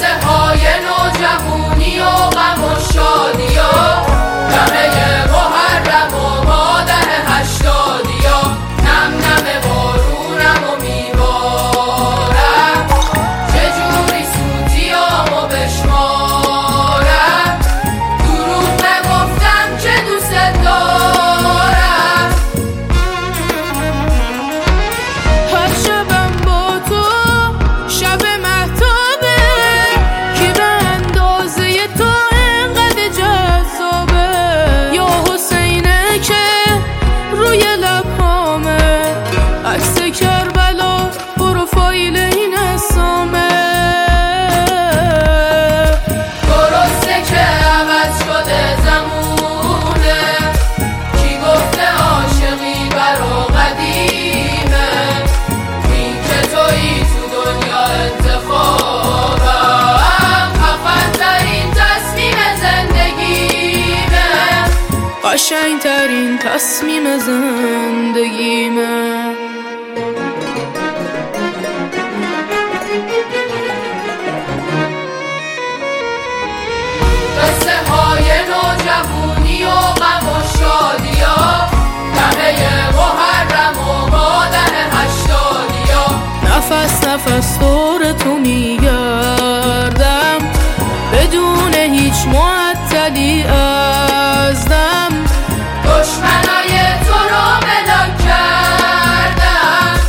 قصه های نوجوانی و غم و شادیا، دمه محرم و ماده هشتادیا، نم نم بارونم و میبارم، چجوری سوتیامو بشمارم، دروغ نگفتم که دوست دارم. هر شبم با تو شب مهتابه، کی به اندازه تو انقدر جذابه، یا حسینه که روی لبهامه، عکس کربلا پروفایل این اسامه. درسته که عوض شده زمونه، کی گفته عاشقی برا قدیمه، این که تویی تو دنیا انتخابم، خفن‌ترین تصمیم زندگیمه، قشنگترین تصمیم زندگیمه. قصه های نوجوانی و غم و شادیا، دمه محرم و ماده هشتادیا، نفس نفس دور تو میگردم، بدون هیچ معطلی از دم، دشمنای تو رو بلاک کردم.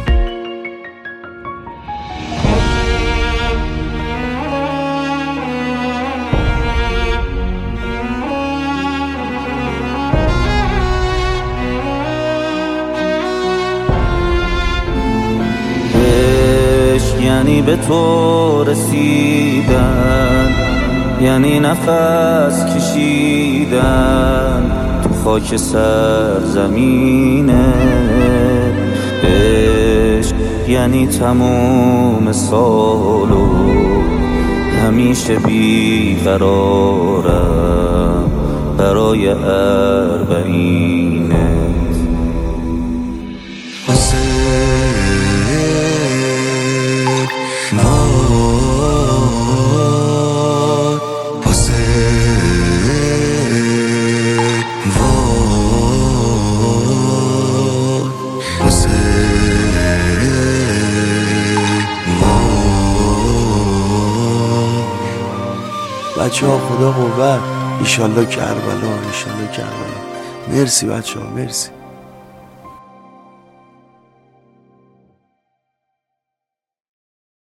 عشق یعنی به تو رسیدن، یعنی نفس کشیدن تو خاک سرزمینه. عشق یعنی تموم سالو همیشه بیقرارم برای اربعینه. بچه ها خدا قوت، ایشالله کربلا، ایشالله کربلا. مرسی بچه ها، مرسی.